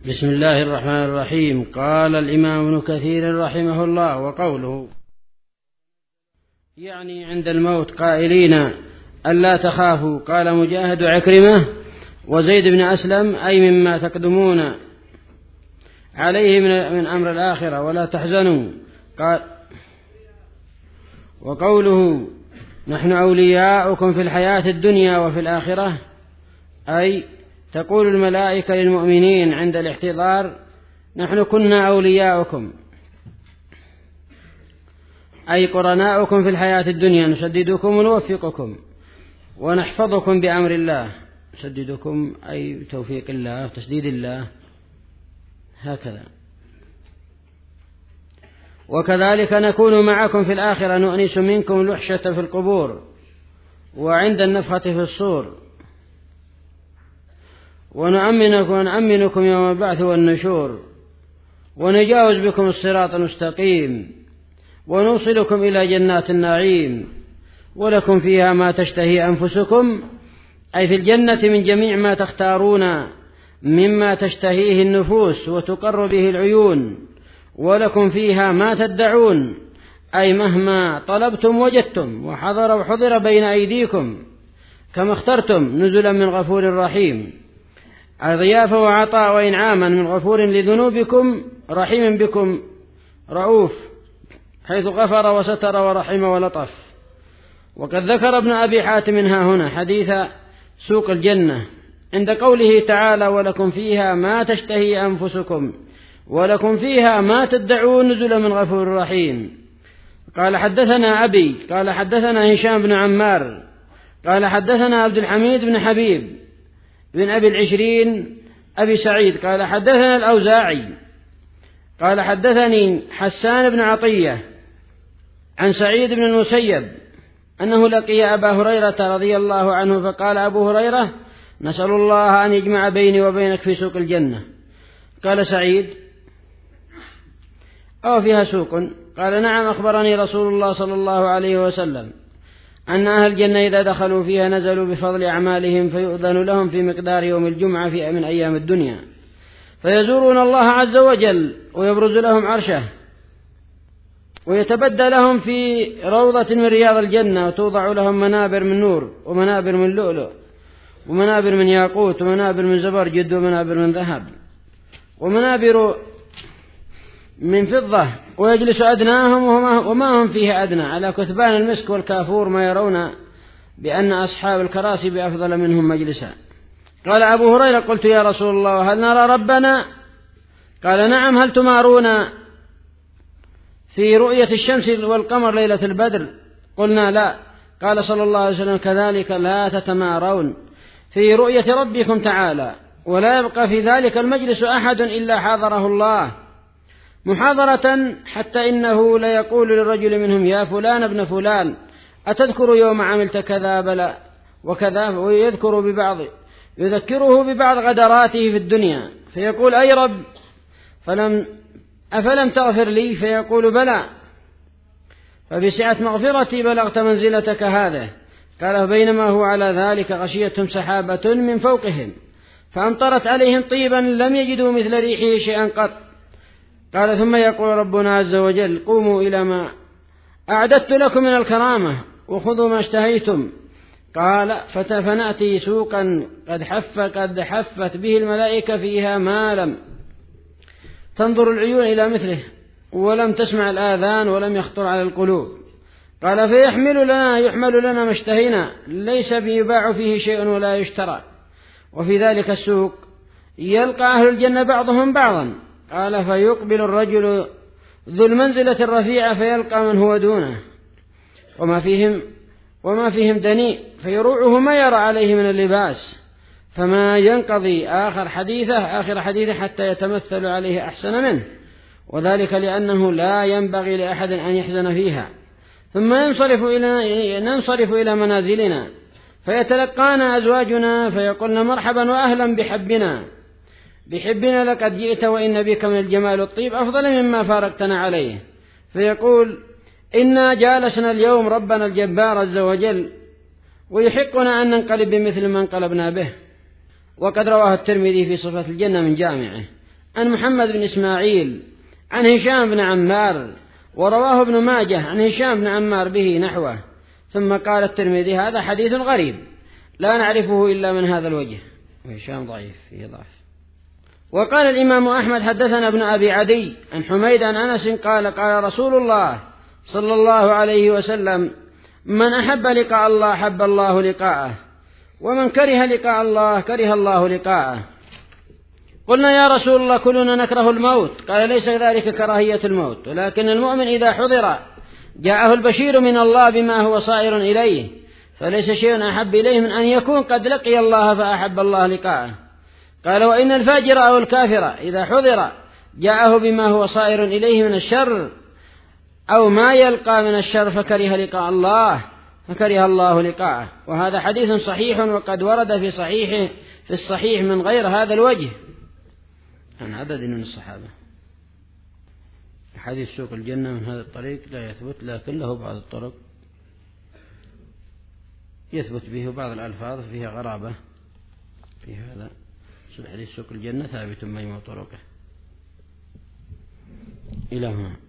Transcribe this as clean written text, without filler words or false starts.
بسم الله الرحمن الرحيم. قال الإمام ابن كثير رحمه الله: وقوله يعني عند الموت قائلين ألا تخافوا، قال مجاهد عكرمة وزيد بن أسلم أي مما تقدمون عليه من أمر الآخرة ولا تحزنوا. قال وقوله نحن أولياؤكم في الحياة الدنيا وفي الآخرة، أي تقول الملائكة للمؤمنين عند الاحتضار: نحن كنا أولياؤكم، أي قرناؤكم في الحياة الدنيا، نسددكم ونوفقكم ونحفظكم بأمر الله. نسددكم أي توفيق الله تسديد الله، هكذا. وكذلك نكون معكم في الآخرة، نؤنس منكم الوحشة في القبور وعند النفخة في الصور، ونؤمنكم يوم البعث والنشور، ونجاوز بكم الصراط المستقيم، ونوصلكم إلى جنات النعيم، ولكم فيها ما تشتهي أنفسكم، أي في الجنة من جميع ما تختارون مما تشتهيه النفوس وتقر به العيون، ولكم فيها ما تدعون، أي مهما طلبتم وجدتم، وحضر بين أيديكم كما اخترتم، نزلا من غفور رحيم، ضيافة وعطاء وإنعاما من غفور لذنوبكم رحيم بكم رؤوف، حيث غفر وستر ورحم ولطف. وقد ذكر ابن أبي حاتم هنا حديث سوق الجنة عند قوله تعالى: ولكم فيها ما تشتهي أنفسكم ولكم فيها ما تدعون، نزلا من غفور رحيم. قال حدثنا أبي قال حدثنا هشام بن عمار قال حدثنا عبد الحميد بن حبيب بن أبي العشرين أبي سعيد قال حدثنا الأوزاعي قال حدثني حسان بن عطية عن سعيد بن المسيب أنه لقي أبا هريرة رضي الله عنه، فقال أبو هريرة: نسأل الله أن يجمع بيني وبينك في سوق الجنة. قال سعيد: أو فيها سوق؟ قال: نعم، أخبرني رسول الله صلى الله عليه وسلم أن أهل الجنة إذا دخلوا فيها نزلوا بفضل أعمالهم، فيؤذن لهم في مقدار يوم الجمعة من أيام الدنيا، فيزورون الله عز وجل ويبرز لهم عرشه، ويتبدى لهم في روضة من رياض الجنة، وتوضع لهم منابر من نور ومنابر من لؤلؤ ومنابر من ياقوت ومنابر من زبرجد ومنابر من ذهب ومنابر من فضة، ويجلس أدناهم وما هم فيه أدنى على كثبان المسك والكافور، ما يرون بأن أصحاب الكراسي بأفضل منهم مجلسا. قال أبو هريرة: قلت يا رسول الله هل نرى ربنا؟ قال: نعم. هل تمارون في رؤية الشمس والقمر ليلة البدر؟ قلنا: لا. قال صلى الله عليه وسلم: كذلك لا تتمارون في رؤية ربكم تعالى، ولا يبقى في ذلك المجلس أحد إلا حاضره الله محاضرة، حتى إنه ليقول للرجل منهم: يا فلان ابن فلان، أتذكر يوم عملت كذا بلا وكذا؟ ويذكره ببعض غدراته في الدنيا، فيقول: أي رب، أفلم تغفر لي؟ فيقول: بلى، فبسعة مغفرتي بلغت منزلتك هذا. قال: بينما هو على ذلك غشيتهم سحابة من فوقهم، فأمطرت عليهم طيبا لم يجدوا مثل ريحه شيئا قط. قال: ثم يقول ربنا عز وجل: قوموا إلى ما أعددت لكم من الكرامة وخذوا ما اشتهيتم. قال: فنأتي سوقا قد حفت به الملائكة، فيها ما لم تنظر العيون إلى مثله، ولم تسمع الآذان، ولم يخطر على القلوب. قال: يحمل لنا ما اشتهينا، ليس يباع فيه شيء ولا يشترى. وفي ذلك السوق يلقى أهل الجنة بعضهم بعضا. قال: فيقبل الرجل ذو المنزلة الرفيعة فيلقى من هو دونه وما فيهم دنيء، فيروعه ما يرى عليه من اللباس، فما ينقضي آخر حديثه حتى يتمثل عليه أحسن منه، وذلك لأنه لا ينبغي لأحد أن يحزن فيها. ثم ننصرف إلى منازلنا، فيتلقانا أزواجنا فيقولن: مرحبا وأهلا بحبنا لقد جئت، وإن بك من الجمال الطيب أفضل مما فارقتنا عليه. فيقول: إنا جالسنا اليوم ربنا الجبار عز وجل، ويحقنا أن ننقلب بمثل ما انقلبنا به. وقد رواه الترمذي في صفة الجنة من جامعه. عن محمد بن إسماعيل عن هشام بن عمار، ورواه ابن ماجه عن هشام بن عمار به نحوه. ثم قال الترمذي: هذا حديث غريب لا نعرفه إلا من هذا الوجه، وهشام ضعيف فيه ضعف. وقال الإمام أحمد: حدثنا ابن أبي عدي عن حميد عن أنس قال: قال رسول الله صلى الله عليه وسلم: من أحب لقاء الله أحب الله لقاءه، ومن كره لقاء الله كره الله لقاءه. قلنا: يا رسول الله كلنا نكره الموت. قال: ليس ذلك كراهية الموت، ولكن المؤمن إذا حضر جاءه البشير من الله بما هو صائر إليه، فليس شيء أحب إليه من أن يكون قد لقي الله فأحب الله لقاءه. قال: وإن الفاجر أو الكافر إذا حضر جاءه بما هو صائر إليه من الشر أو ما يلقى من الشر فكره لقاء الله فكره الله لقاءه. وهذا حديث صحيح، وقد ورد في الصحيح من غير هذا الوجه عن عدد من الصحابة. حديث سوق الجنة من هذا الطريق لا يثبت، لكن له بعض الطرق يثبت به بعض الألفاظ فيها غرابة. في هذا حديث سوق الجنة ثابت مجموع طرقه إلى هنا.